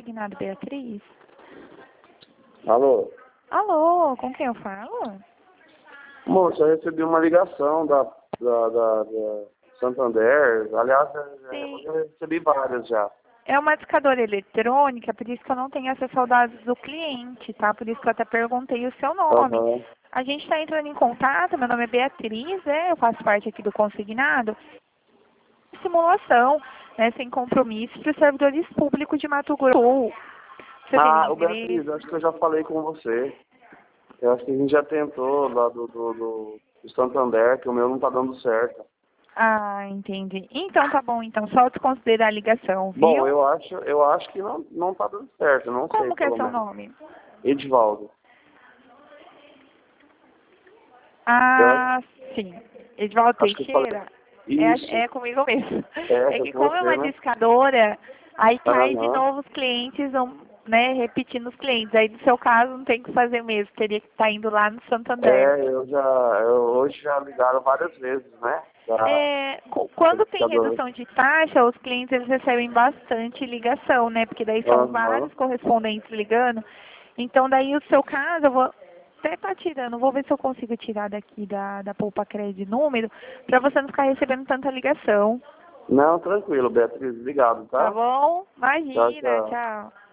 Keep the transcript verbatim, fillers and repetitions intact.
Consignado Beatriz? Alô? Alô, com quem eu falo? Moça, eu recebi uma ligação da, da, da, da Santander. Aliás, Sim. eu recebi várias já. É uma discadora eletrônica, por isso que eu não tenho acesso aos dados do cliente, tá? Por isso que eu até perguntei o seu nome. Uhum. A gente está entrando em contato, meu nome é Beatriz, né? Eu faço parte aqui do consignado. Simulação, né? Sem compromisso para os servidores públicos de Mato Grosso do Sul. Você Ah, tem o Beatriz, interesse? acho que eu já falei com você. Eu acho que a gente já tentou lá do, do, do, do Santander, que o meu não tá dando certo. Ah, entendi. Então tá bom, então só desconsiderar a ligação, viu? Bom, eu acho, eu acho que não, não tá dando certo, não sei, Como que é pelo seu menos. nome? Edivaldo. Eu Ah, sim. Edvaldo acho que eu falei. Teixeira? Isso. É, é comigo mesmo. É, É é que com como é você, uma né? discadora, aí cai de Aham. novo os clientes, vão, né, repetindo os clientes. Aí no seu caso não tem o que fazer mesmo, teria que estar indo lá no Santander. É, eu já, eu, hoje já ligaram várias vezes, né? Da É, cu- quando tem computadora. redução de taxa, os clientes eles recebem bastante ligação, né? Porque daí são Aham. vários correspondentes ligando. Então daí o seu caso, eu vou até estar tirando, vou ver se eu consigo tirar daqui da, da Poupa Crédito número, para você não ficar recebendo tanta ligação. Não, tranquilo, Beatriz, obrigado, Tá tá? bom? Tchau, Imagina, tchau. tchau.